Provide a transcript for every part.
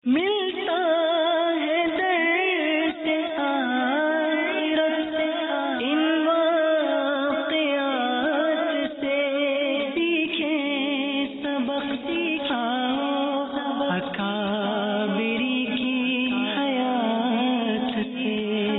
ملتا ہے درس آخرت ان واقعات سے، سیکھیں سبق سکھاؤ اکابری کی حیات سے۔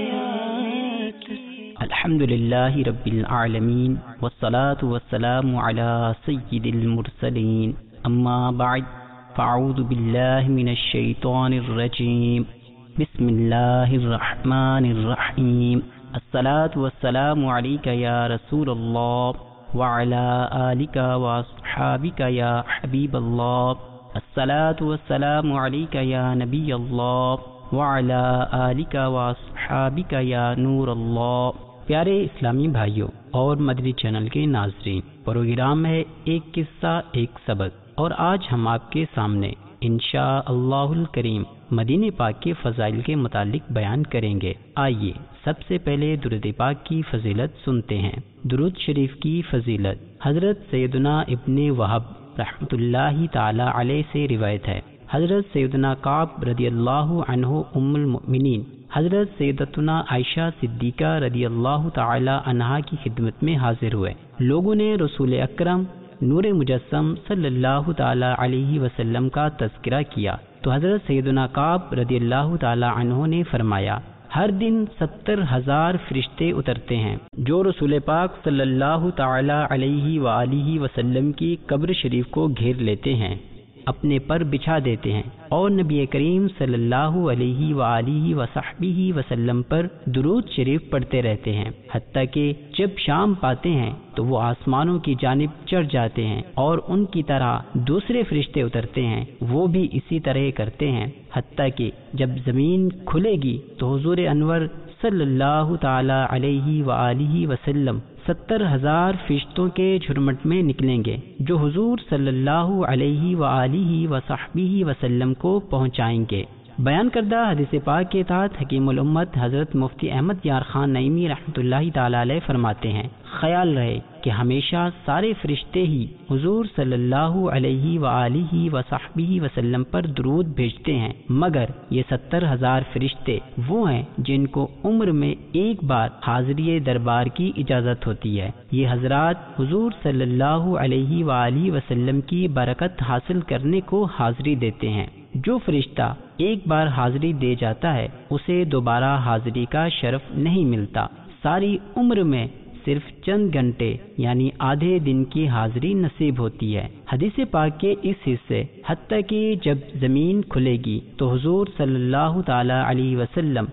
الحمد للہ رب العالمین والصلاة والسلام علی سید المرسلین، اما بعد فاعوذ باللہ من الشیطان الرجیم، بسم اللہ الرحمن الرحیم، الصلاة والسلام علیک یا رسول اللہ وعلی آلک واصحابک یا حبیب اللہ، الصلاة والسلام علیک یا نبی اللہ وعلی آلک واصحابک یا نور اللہ۔ پیارے اسلامی بھائیوں اور مدنی چینل کے ناظرین، پروگرام ہے ایک قصہ ایک سبق، اور آج ہم آپ کے سامنے انشاء اللہ الکریم مدینہ پاک کے فضائل کے متعلق بیان کریں گے۔ آئیے سب سے پہلے درود پاک کی فضیلت سنتے ہیں۔ درود شریف کی فضیلت حضرت سیدنا ابن وہب رحمۃ اللہ تعالی علیہ سے روایت ہے۔ حضرت سیدنا کعب رضی اللہ عنہ ام المؤمنین حضرت سیدتنا عائشہ صدیقہ رضی اللہ تعالی عنہا کی خدمت میں حاضر ہوئے۔ لوگوں نے رسول اکرم نور مجسم صلی اللہ تعالی علیہ وسلم کا تذکرہ کیا تو حضرت سیدنا کعب رضی اللہ تعالی عنہ نے فرمایا، ہر دن 70,000 فرشتے اترتے ہیں جو رسول پاک صلی اللہ تعالی علیہ وآلہ وسلم کی قبر شریف کو گھیر لیتے ہیں، اپنے پر بچھا دیتے ہیں اور نبی کریم صلی اللہ علیہ وآلہ وصحبہ وسلم پر درود شریف پڑھتے رہتے ہیں، حتیٰ کہ جب شام پاتے ہیں تو وہ آسمانوں کی جانب چڑھ جاتے ہیں اور ان کی طرح دوسرے فرشتے اترتے ہیں، وہ بھی اسی طرح کرتے ہیں، حتیٰ کہ جب زمین کھلے گی تو حضور انور صلی اللہ تعالی علیہ وآلہ وسلم 70,000 فرشتوں کے جھرمٹ میں نکلیں گے جو حضور صلی اللہ علیہ وآلہ وصحبہ وسلم کو پہنچائیں گے۔ بیان کردہ حدیث پاک کے تحت حکیم الامت حضرت مفتی احمد یار خان نعیمی رحمۃ اللہ تعالی علیہ فرماتے ہیں، خیال رہے کہ ہمیشہ سارے فرشتے ہی حضور صلی اللہ علیہ وآلہ وصحبہ وسلم پر درود بھیجتے ہیں، مگر یہ 70,000 فرشتے وہ ہیں جن کو عمر میں ایک بار حاضری دربار کی اجازت ہوتی ہے۔ یہ حضرات حضور صلی اللہ علیہ وآلہ وسلم کی برکت حاصل کرنے کو حاضری دیتے ہیں۔ جو فرشتہ ایک بار حاضری دے جاتا ہے اسے دوبارہ حاضری کا شرف نہیں ملتا، ساری عمر میں صرف چند گھنٹے یعنی آدھے دن کی حاضری نصیب ہوتی ہے۔ حدیث پاک کے اس حصے حتیٰ کہ جب زمین کھلے گی تو حضور صلی اللہ تعالی علیہ وسلم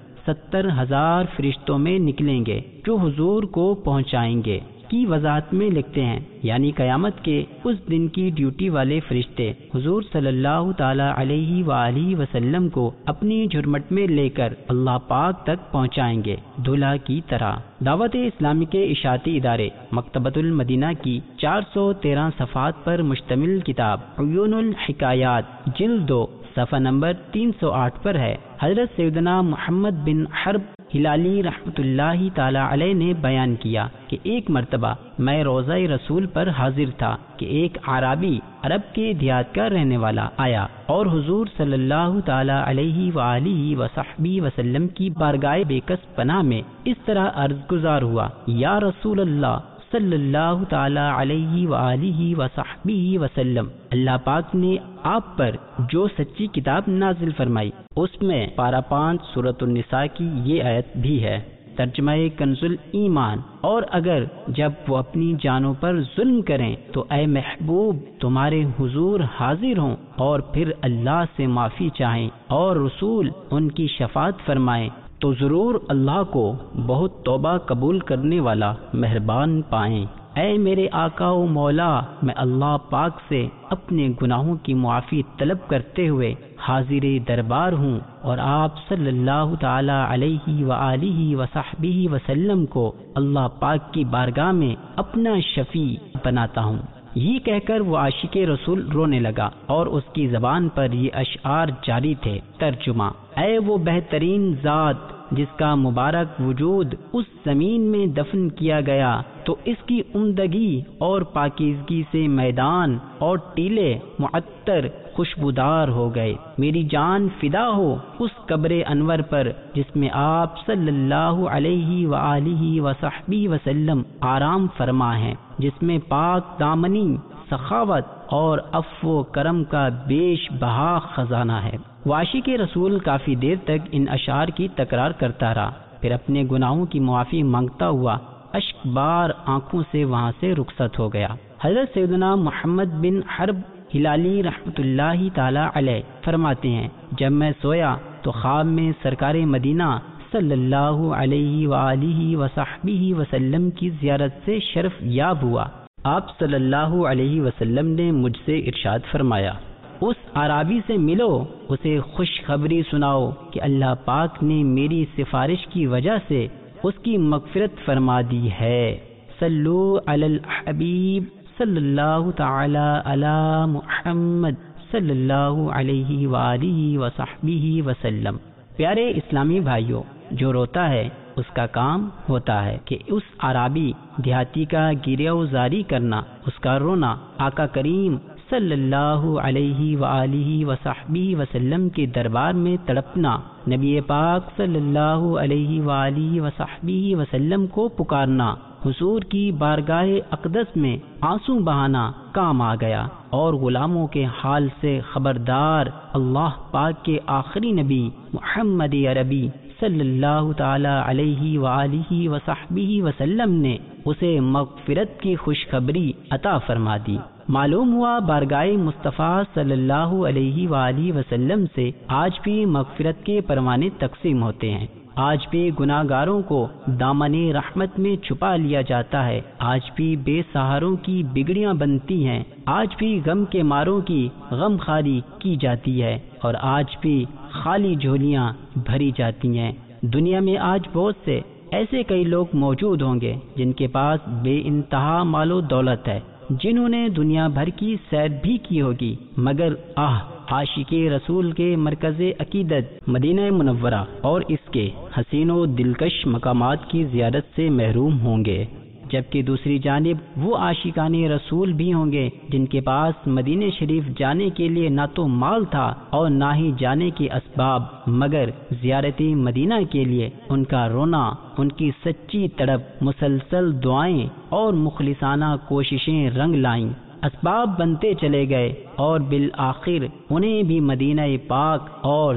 70,000 فرشتوں میں نکلیں گے جو حضور کو پہنچائیں گے کی وضاحت میں لکھتے ہیں، یعنی قیامت کے اس دن کی ڈیوٹی والے فرشتے حضور صلی اللہ تعالی علیہ وآلہ وسلم کو اپنی جھرمٹ میں لے کر اللہ پاک تک پہنچائیں گے، دلہا کی طرح۔ دعوت اسلامی کے اشاعتی ادارے مکتبۃ المدینہ کی 413 صفحات پر مشتمل کتاب عیون الحکایات جلد 2 صفحہ نمبر 308 پر ہے۔ حضرت سیدنا محمد بن حرب ہلالی رحمۃ اللہ تعالی علیہ نے بیان کیا کہ ایک مرتبہ میں روضہ رسول پر حاضر تھا کہ ایک اعرابی عرب کے دیہات کا رہنے والا آیا اور حضور صلی اللہ تعالی علیہ وآلہ وصحبہ وسلم کی بارگاہ بے کس پناہ میں اس طرح عرض گزار ہوا، یا رسول اللہ صلی اللہ تعالی علیہ وآلہ وصحبہ وسلم، اللہ پاک نے آپ پر جو سچی کتاب نازل فرمائی اس میں پارہ 5 سورۃ النساء کی یہ آیت بھی ہے، ترجمہ کنز ایمان، اور اگر جب وہ اپنی جانوں پر ظلم کریں تو اے محبوب تمہارے حضور حاضر ہوں اور پھر اللہ سے معافی چاہیں اور رسول ان کی شفاعت فرمائیں تو ضرور اللہ کو بہت توبہ قبول کرنے والا مہربان پائیں۔ اے میرے آقا و مولا، میں اللہ پاک سے اپنے گناہوں کی معافی طلب کرتے ہوئے حاضر دربار ہوں اور آپ صلی اللہ تعالی علیہ وآلہ وصحبہ وسلم کو اللہ پاک کی بارگاہ میں اپنا شفیع بناتا ہوں۔ یہ کہہ کر وہ عاشق رسول رونے لگا اور اس کی زبان پر یہ اشعار جاری تھے۔ ترجمہ: اے وہ بہترین ذات جس کا مبارک وجود اس زمین میں دفن کیا گیا تو اس کی عمدگی اور پاکیزگی سے میدان اور ٹیلے معطر خوشبودار ہو گئے۔ میری جان فدا ہو اس قبر انور پر جس میں آپ صلی اللہ علیہ وآلہ وصحبہ وسلم آرام فرما ہیں، جس میں پاک دامنی، سخاوت اور عفو و کرم کا بیش بہا خزانہ ہے۔ عاشق رسول کافی دیر تک ان اشعار کی تکرار کرتا رہا، پھر اپنے گناہوں کی معافی مانگتا ہوا اشک بار آنکھوں سے وہاں سے رخصت ہو گیا۔ حضرت سیدنا محمد بن حرب ہلالی رحمۃ اللہ تعالی علیہ فرماتے ہیں، جب میں سویا تو خواب میں سرکار مدینہ صلی اللہ علیہ وآلہ وصحبہ وسلم کی زیارت سے شرف یاب ہوا۔ آپ صلی اللہ علیہ وسلم نے مجھ سے ارشاد فرمایا، اس اعرابی سے ملو، اسے خوشخبری سناؤ کہ اللہ پاک نے میری سفارش کی وجہ سے اس کی مغفرت فرما دی ہے۔ صلو علی الحبیب صلی اللہ تعالی علی محمد صلی اللہ علیہ وآلہ وصحبہ وسلم۔ پیارے اسلامی بھائیوں، جو روتا ہے اس کا کام ہوتا ہے کہ اس عرابی دیہاتی کا گریہ زاری کرنا، اس کا رونا آقا کریم صلی اللہ علیہ وآلہ وصحبہ وسلم کے دربار میں تڑپنا، نبی پاک صلی اللہ علیہ وآلہ وصحبہ وسلم کو پکارنا، حضور کی بارگاہ اقدس میں آنسو بہانا کام آ گیا، اور غلاموں کے حال سے خبردار اللہ پاک کے آخری نبی محمد عربی صلی اللہ تعالی علیہ وآلہ وصحبہ وسلم نے اسے مغفرت کی خوشخبری عطا فرما دی۔ معلوم ہوا بارگاہ مصطفیٰ صلی اللہ علیہ وآلہ وسلم سے آج بھی مغفرت کے پروانے تقسیم ہوتے ہیں، آج بھی گناہ گاروں کو دامن رحمت میں چھپا لیا جاتا ہے، آج بھی بے سہاروں کی بگڑیاں بنتی ہیں، آج بھی غم کے ماروں کی غم خاری کی جاتی ہے، اور آج بھی خالی جھولیاں بھری جاتی ہیں۔ دنیا میں آج بہت سے ایسے کئی لوگ موجود ہوں گے جن کے پاس بے انتہا مال و دولت ہے، جنہوں نے دنیا بھر کی سیر بھی کی ہوگی، مگر عاشق رسول کے مرکز عقیدت مدینہ منورہ اور اس کے حسین و دلکش مقامات کی زیارت سے محروم ہوں گے، جبکہ دوسری جانب وہ عاشقان رسول بھی ہوں گے جن کے پاس مدینہ شریف جانے کے لیے نہ تو مال تھا اور نہ ہی جانے کے اسباب، مگر زیارت مدینہ کے لیے ان کا رونا، ان کی سچی تڑپ، مسلسل دعائیں اور مخلصانہ کوششیں رنگ لائیں، اسباب بنتے چلے گئے، اور بالآخر انہیں بھی مدینہ پاک اور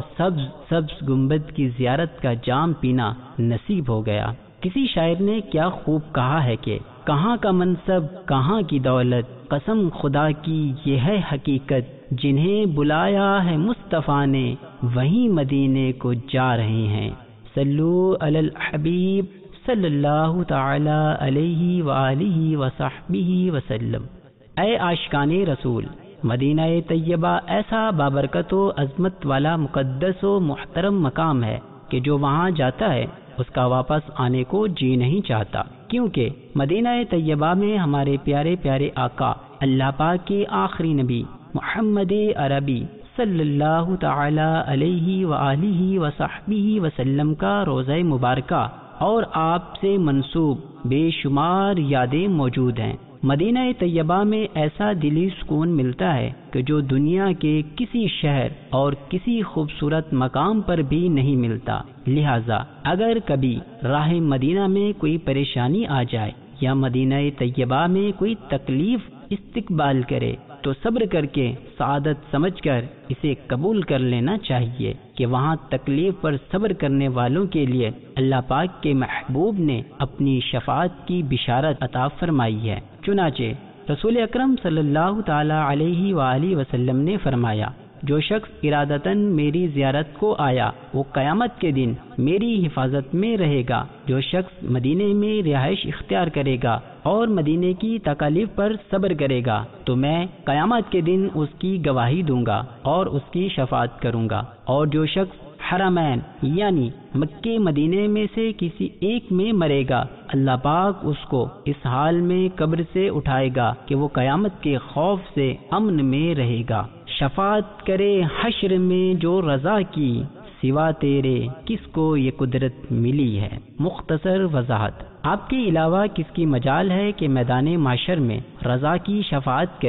سبز گنبد کی زیارت کا جام پینا نصیب ہو گیا۔ کسی شاعر نے کیا خوب کہا ہے کہ کہاں کا منصب، کہاں کی دولت، قسم خدا کی یہ ہے حقیقت، جنہیں بلایا ہے مصطفیٰ نے وہیں مدینے کو جا رہے ہیں۔ صلو علی الحبیب صلی اللہ تعالی علیہ وآلہ وصحبہ وسلم۔ اے عاشقان رسول، مدینہ طیبہ ایسا بابرکت و عظمت والا مقدس و محترم مقام ہے کہ جو وہاں جاتا ہے اس کا واپس آنے کو جی نہیں چاہتا، کیونکہ مدینہ طیبہ میں ہمارے پیارے پیارے آقا اللہ پاک کے آخری نبی محمد عربی صلی اللہ تعالی علیہ وآلہ وصحبہ وسلم کا روضہ مبارکہ اور آپ سے منسوب بے شمار یادیں موجود ہیں۔ مدینہ طیبہ میں ایسا دلی سکون ملتا ہے کہ جو دنیا کے کسی شہر اور کسی خوبصورت مقام پر بھی نہیں ملتا، لہذا اگر کبھی راہ مدینہ میں کوئی پریشانی آ جائے یا مدینہ طیبہ میں کوئی تکلیف استقبال کرے تو صبر کر کے سعادت سمجھ کر اسے قبول کر لینا چاہیے کہ وہاں تکلیف پر صبر کرنے والوں کے لیے اللہ پاک کے محبوب نے اپنی شفاعت کی بشارت عطا فرمائی ہے۔ چنانچہ رسول اکرم صلی اللہ تعالی علیہ وآلہ وسلم نے فرمایا، جو شخص ارادتاً میری زیارت کو آیا وہ قیامت کے دن میری حفاظت میں رہے گا۔ جو شخص مدینے میں رہائش اختیار کرے گا اور مدینے کی تکالیف پر صبر کرے گا تو میں قیامت کے دن اس کی گواہی دوں گا اور اس کی شفاعت کروں گا۔ اور جو شخص حرمین یعنی مکے مدینے میں سے کسی ایک میں مرے گا، اللہ پاک اس کو اس حال میں قبر سے اٹھائے گا کہ وہ قیامت کے خوف سے امن میں رہے گا۔ شفاعت کرے حشر میں جو رضا کی، سوا تیرے کس کو یہ قدرت ملی ہے۔ مختصر وضاحت، آپ کے علاوہ کس کی مجال ہے کہ میدان محشر میں رضا کی شفاعت کرے؟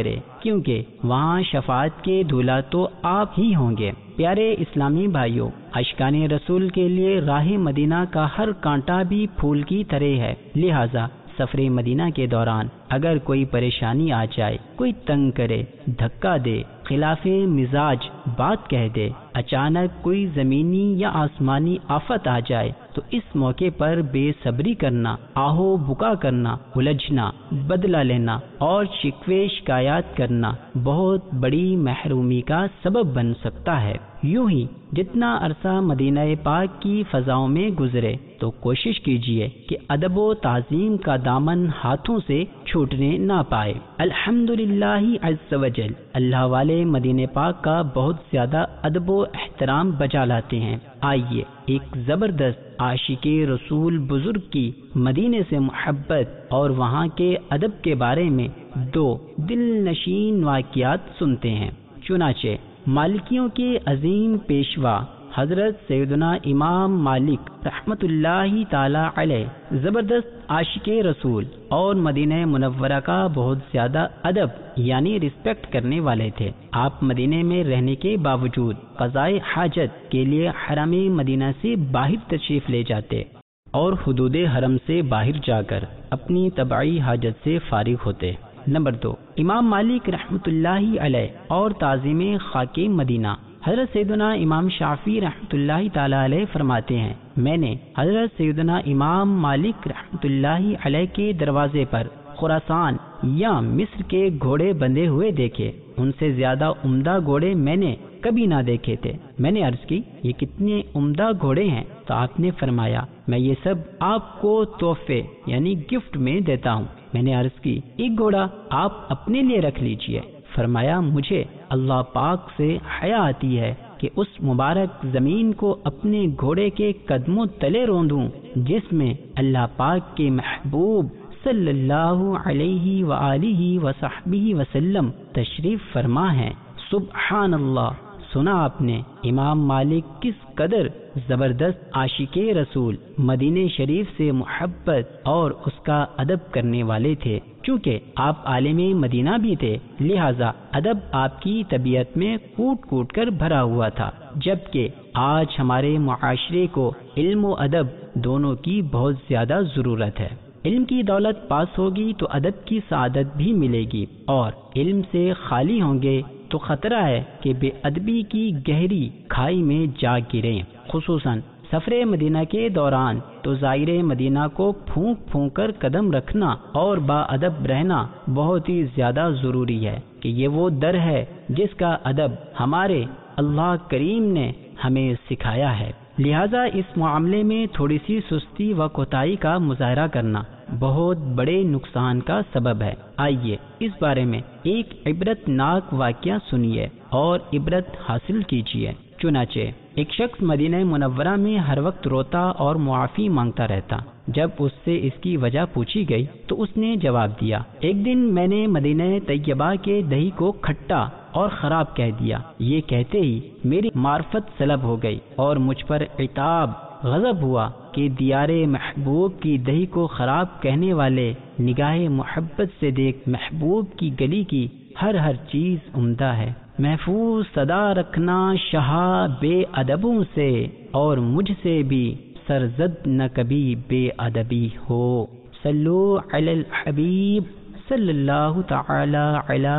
کیونکہ وہاں شفاعت کے دولہا تو آپ ہی ہوں گے۔ پیارے اسلامی بھائیوں، عاشقان رسول کے لیے راہ مدینہ کا ہر کانٹا بھی پھول کی طرح ہے، لہٰذا سفر مدینہ کے دوران اگر کوئی پریشانی آ جائے، کوئی تنگ کرے، دھکا دے، خلاف مزاج بات کہہ دے، اچانک کوئی زمینی یا آسمانی آفت آ جائے تو اس موقع پر بے صبری کرنا، آہو بکا کرنا، الجھنا، بدلہ لینا اور شکوے شکایات کرنا بہت بڑی محرومی کا سبب بن سکتا ہے۔ یوں ہی جتنا عرصہ مدینہ پاک کی فضاؤں میں گزرے تو کوشش کیجیے کہ ادب و تعظیم کا دامن ہاتھوں سے چھوٹنے نہ پائے۔ الحمدللہ عز وجل، اللہ والے مدینہ پاک کا بہت زیادہ ادب و احترام بجا لاتے ہیں۔ آئیے ایک زبردست عاشق رسول بزرگ کی مدینے سے محبت اور وہاں کے ادب کے بارے میں دو دل نشین واقعات سنتے ہیں۔ چنانچہ مالکیوں کے عظیم پیشوا حضرت سیدنا امام مالک رحمت اللہ تعالی علیہ زبردست عاشق رسول اور مدینہ منورہ کا بہت زیادہ ادب یعنی رسپیکٹ کرنے والے تھے۔ آپ مدینہ میں رہنے کے باوجود قضائے حاجت کے لیے حرم مدینہ سے باہر تشریف لے جاتے اور حدود حرم سے باہر جا کر اپنی طبعی حاجت سے فارغ ہوتے۔ نمبر 2، امام مالک رحمت اللہ علیہ اور تعظیم خاک مدینہ حضرت سیدنا امام شافعی رحمت اللہ تعالی علیہ فرماتے ہیں، میں نے حضرت سیدنا امام مالک رحمت اللہ علیہ کے دروازے پر خراسان یا مصر کے گھوڑے بندھے ہوئے دیکھے، ان سے زیادہ عمدہ گھوڑے میں نے کبھی نہ دیکھے تھے۔ میں نے عرض کی، یہ کتنے عمدہ گھوڑے ہیں؟ تو آپ نے فرمایا، میں یہ سب آپ کو تحفے یعنی گفٹ میں دیتا ہوں۔ میں نے عرض کی، ایک گھوڑا آپ اپنے لیے رکھ لیجئے۔ فرمایا، مجھے اللہ پاک سے حیا آتی ہے کہ اس مبارک زمین کو اپنے گھوڑے کے قدموں تلے روندوں جس میں اللہ پاک کے محبوب صلی اللہ علیہ وآلہ وصحبہ وسلم تشریف فرما ہے۔ سبحان اللہ! سنا آپ نے امام مالک کس قدر زبردست عاشق رسول مدینہ شریف سے محبت اور اس کا ادب کرنے والے تھے۔ چونکہ آپ عالم مدینہ بھی تھے، لہٰذا ادب آپ کی طبیعت میں کوٹ کوٹ کر بھرا ہوا تھا، جبکہ آج ہمارے معاشرے کو علم و ادب دونوں کی بہت زیادہ ضرورت ہے۔ علم کی دولت پاس ہوگی تو ادب کی سعادت بھی ملے گی، اور علم سے خالی ہوں گے تو خطرہ ہے کہ بے ادبی کی گہری کھائی میں جا گریں۔ خصوصاً سفر مدینہ کے دوران تو زائر مدینہ کو پھونک پھونک کر قدم رکھنا اور با ادب رہنا بہت ہی زیادہ ضروری ہے کہ یہ وہ در ہے جس کا ادب ہمارے اللہ کریم نے ہمیں سکھایا ہے۔ لہٰذا اس معاملے میں تھوڑی سی سستی و کوتاہی کا مظاہرہ کرنا بہت بڑے نقصان کا سبب ہے۔ آئیے اس بارے میں ایک عبرت ناک واقعہ سنیے اور عبرت حاصل کیجیے۔ چنانچہ ایک شخص مدینہ منورہ میں ہر وقت روتا اور معافی مانگتا رہتا۔ جب اس سے اس کی وجہ پوچھی گئی تو اس نے جواب دیا، ایک دن میں نے مدینہ طیبہ کے دہی کو کھٹا اور خراب کہہ دیا۔ یہ کہتے ہی میری معرفت سلب ہو گئی اور مجھ پر عتاب غضب ہوا کہ دیار محبوب کی دہی کو خراب کہنے والے نگاہ محبت سے دیکھ محبوب کی گلی کی ہر چیز عمدہ ہے۔ محفوظ صدا رکھنا شہا بے ادبوں سے، اور مجھ سے بھی سرزد نہ کبھی بے ادبی ہو۔ صلو علی الحبیب صلی اللہ تعالی علی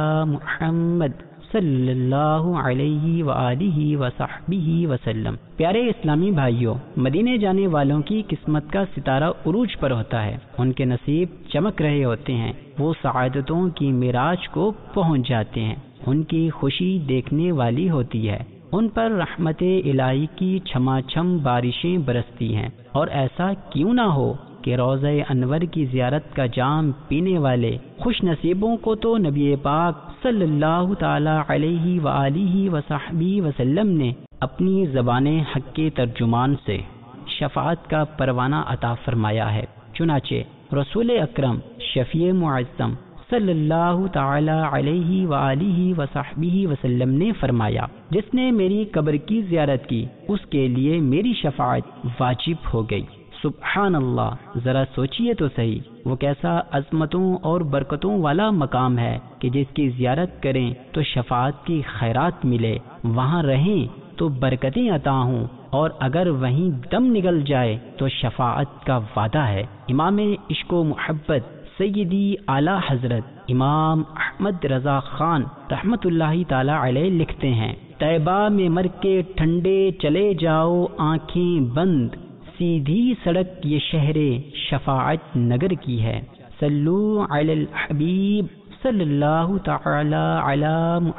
محمد صلی اللہ علیہ وآلہ وصحبہ وسلم۔ پیارے اسلامی بھائیوں، مدینے جانے والوں کی قسمت کا ستارہ عروج پر ہوتا ہے، ان کے نصیب چمک رہے ہوتے ہیں، وہ سعادتوں کی معراج کو پہنچ جاتے ہیں، ان کی خوشی دیکھنے والی ہوتی ہے، ان پر رحمت الہی کی چھما چھم بارشیں برستی ہیں، اور ایسا کیوں نہ ہو کہ روضہ انور کی زیارت کا جام پینے والے خوش نصیبوں کو تو نبی پاک صلی اللہ تعالی علیہ وآلہ وصحبہ وسلم نے اپنی زبان حق کے ترجمان سے شفاعت کا پروانہ عطا فرمایا ہے۔ چنانچہ رسول اکرم شفیع معظم صلی اللہ تعالی علیہ وآلہ وصحبہ وسلم نے فرمایا، جس نے میری قبر کی زیارت کی اس کے لیے میری شفاعت واجب ہو گئی۔ سبحان اللہ، ذرا سوچئے تو صحیح، وہ کیسا عظمتوں اور برکتوں والا مقام ہے کہ جس کی زیارت کریں تو شفاعت کی خیرات ملے، وہاں رہیں تو برکتیں عطا ہوں، اور اگر وہیں دم نکل جائے تو شفاعت کا وعدہ ہے۔ امام عشق و محبت سیدی اعلیٰ حضرت امام احمد رضا خان رحمت اللہ تعالی علیہ لکھتے ہیں، طیبہ میں مر کے ٹھنڈے چلے جاؤ آنکھیں بند، سیدھی سڑک یہ شہر شفاعت نگر کی ہے۔ صلو علی الحبیب صلی اللہ تعالی علی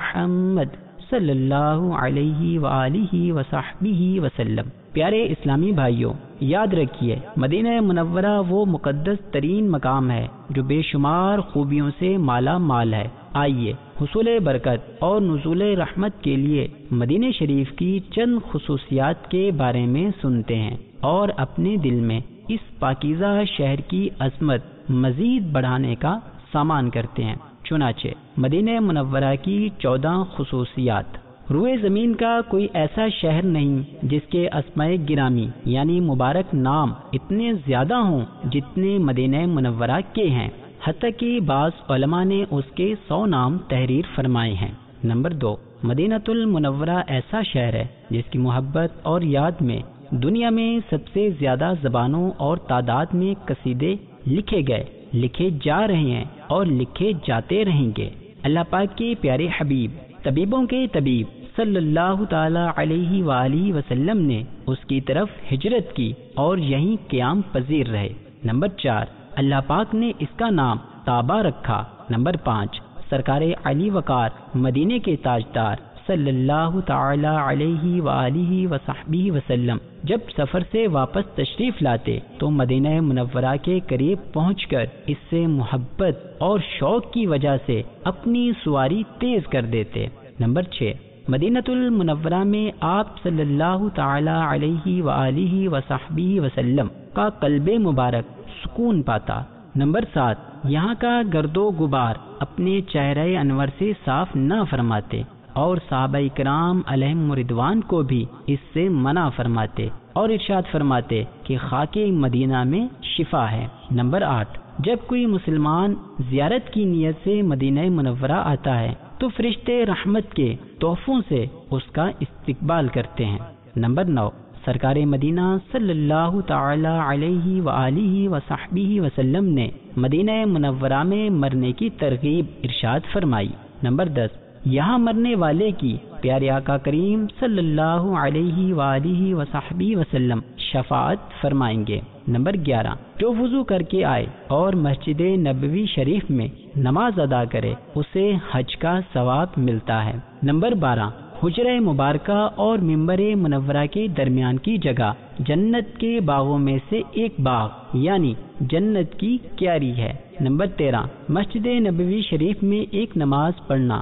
محمد صلی اللہ علیہ وآلہ وصحبہ وسلم۔ پیارے اسلامی بھائیوں، یاد رکھیے مدینہ منورہ وہ مقدس ترین مقام ہے جو بے شمار خوبیوں سے مالا مال ہے۔ آئیے حصول برکت اور نزول رحمت کے لیے مدینہ شریف کی چند خصوصیات کے بارے میں سنتے ہیں اور اپنے دل میں اس پاکیزہ شہر کی عظمت مزید بڑھانے کا سامان کرتے ہیں۔ چنانچہ مدینہ منورہ کی 14 خصوصیات۔ روئے زمین کا کوئی ایسا شہر نہیں جس کے اسماء گرامی یعنی مبارک نام اتنے زیادہ ہوں جتنے مدینہ منورہ کے ہیں، حتیٰ کہ بعض علماء نے اس کے 100 نام تحریر فرمائے ہیں۔ نمبر 2، مدینہ المنورہ ایسا شہر ہے جس کی محبت اور یاد میں دنیا میں سب سے زیادہ زبانوں اور تعداد میں قصیدے لکھے گئے، لکھے جا رہے ہیں اور لکھے جاتے رہیں گے۔ اللہ پاک کے پیارے حبیب طبیبوں کے طبیب صلی اللہ تعالی علیہ وآلہ وسلم نے اس کی طرف ہجرت کی اور یہیں قیام پذیر رہے۔ نمبر 4، اللہ پاک نے اس کا نام طابہ رکھا۔ نمبر 5، سرکار علی وقار مدینے کے تاجدار صلی اللہ تعالی علیہ وآلہ وصحبہ وسلم جب سفر سے واپس تشریف لاتے تو مدینہ منورہ کے قریب پہنچ کر اس سے محبت اور شوق کی وجہ سے اپنی سواری تیز کر دیتے۔ نمبر 6، مدینہ المنورہ میں آپ صلی اللہ تعالی علیہ وآلہ وصحبہ وسلم کا قلب مبارک سکون پاتا۔ نمبر 7، یہاں کا گرد و غبار اپنے چہرہ انور سے صاف نہ فرماتے اور صحابہ کرام علیہم رضوان کو بھی اس سے منع فرماتے اور ارشاد فرماتے کہ خاک مدینہ میں شفا ہے۔ نمبر 8، جب کوئی مسلمان زیارت کی نیت سے مدینہ منورہ آتا ہے تو فرشتے رحمت کے تحفوں سے اس کا استقبال کرتے ہیں۔ نمبر 9، سرکار مدینہ صلی اللہ تعالی علیہ وآلہ وصحبہ وسلم نے مدینہ منورہ میں مرنے کی ترغیب ارشاد فرمائی۔ نمبر 10، یہاں مرنے والے کی پیارے آقا کریم صلی اللہ علیہ وآلہ وصحبہ وسلم شفاعت فرمائیں گے۔ نمبر 11، جو وضو کر کے آئے اور مسجد نبوی شریف میں نماز ادا کرے اسے حج کا ثواب ملتا ہے۔ نمبر 12، حجرہ مبارکہ اور ممبر منورہ کے درمیان کی جگہ جنت کے باغوں میں سے ایک باغ یعنی جنت کی کیاری ہے۔ نمبر 13، مسجد نبوی شریف میں ایک نماز پڑھنا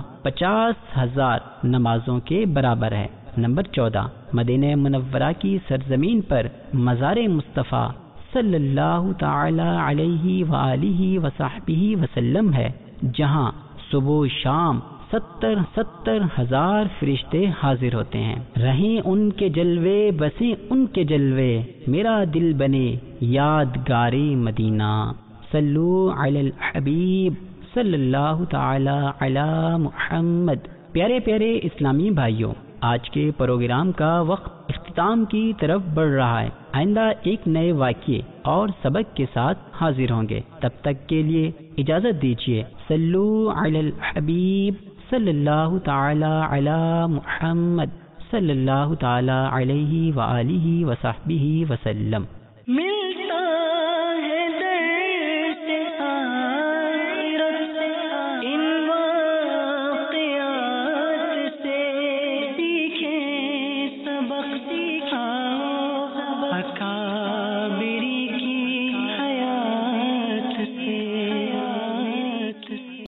50,000 نمازوں کے برابر ہے۔ نمبر 14، مدینہ منورہ کی سرزمین پر مزار مصطفیٰ صلی اللہ تعالی علیہ وآلہ وصحبہ وسلم ہے، جہاں صبح و شام 70,000 فرشتے حاضر ہوتے ہیں۔ رہیں ان کے جلوے بسیں ان کے جلوے، میرا دل بنے یادگار مدینہ۔ صلو علی الحبیب صلی اللہ تعالی علی محمد۔ پیارے پیارے اسلامی بھائیوں، آج کے پروگرام کا وقت اختتام کی طرف بڑھ رہا ہے۔ آئندہ ایک نئے واقعے اور سبق کے ساتھ حاضر ہوں گے، تب تک کے لیے اجازت دیجیے۔ صلو علی الحبیب صلی اللہ تعالی علی محمد صلی اللہ تعالی علیہ وآلہ وصحبہ وسلم۔